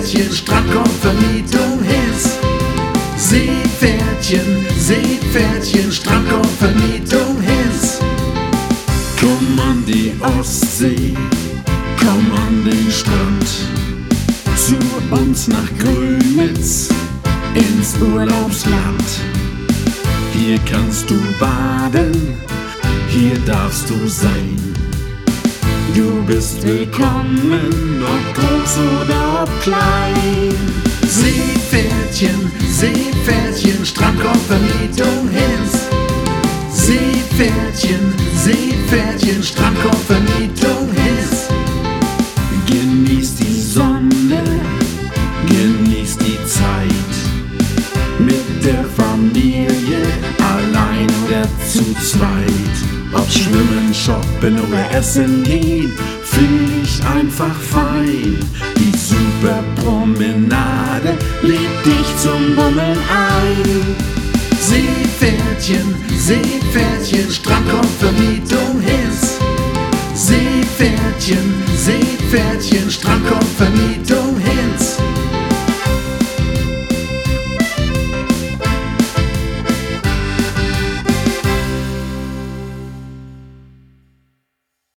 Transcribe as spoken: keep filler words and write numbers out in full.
Seepferdchen, Strandkorbvermietung His. Seepferdchen, Seepferdchen, Strandkorbvermietung His. Komm an die Ostsee, komm an den Strand, zu uns nach Grömitz, ins Urlaubsland. Hier kannst du baden, hier darfst du sein. Du bist willkommen, ob groß oder ob klein. Seepferdchen, Seepferdchen, Strandkorbvermietung His. Seepferdchen, Seepferdchen, Strandkorbvermietung His. Genieß die Sonne, genieß die Zeit, mit der Familie, allein oder zu zweit. Ob schwimmen, shoppen oder essen gehen, fühl ich einfach fein. Die Superpromenade lädt dich zum Bummeln ein. Seepferdchen, Seepferdchen, Strandkorbvermietung His.